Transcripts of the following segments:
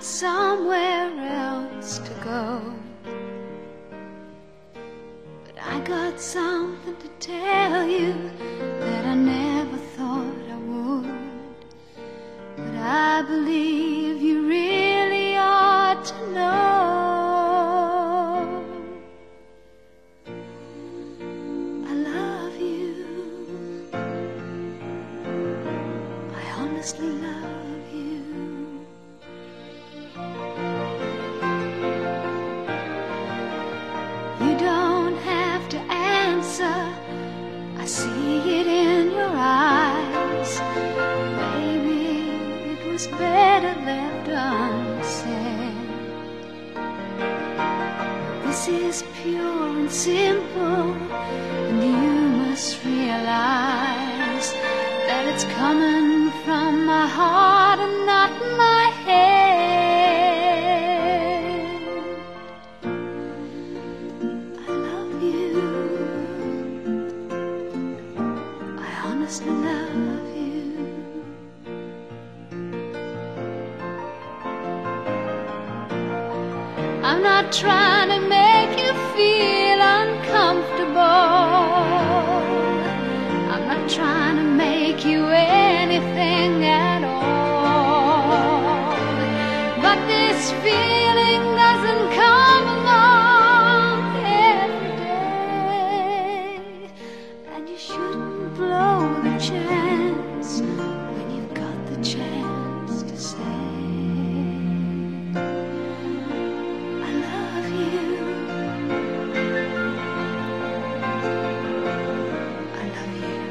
somewhere else to go, but I got something to tell you that I never thought I would. But I believe you really ought to know. I love you. I honestly love you. You don't have to answer, I see it in your eyes. Maybe it was better left unsaid. This is pure and simple, and you must realize that it's coming from my heart and not my head. I love you. I honestly love you. I'm not trying to make you feel uncomfortable. I'm not trying to make you anything at all. But this feeling doesn't come along every day, and you shouldn't blow the chance when you've got the chance to say I love you. I love you.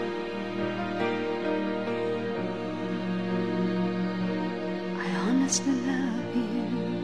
I honestly love you.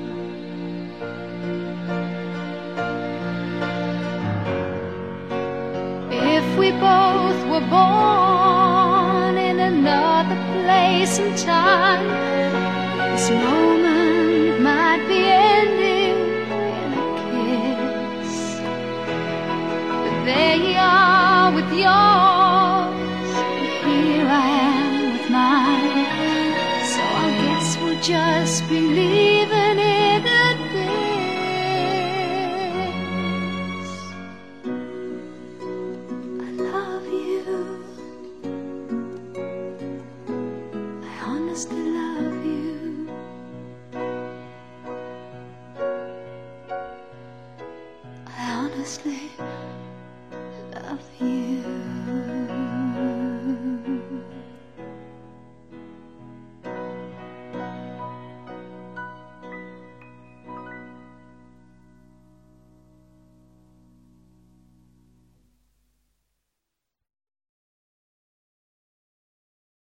If we both were born in another place and time, this moment might be ending in a kiss. But there you are with yours, and here I am with mine. So I guess we'll just be leaving it at this. I love you. I honestly love you. I honestly love you.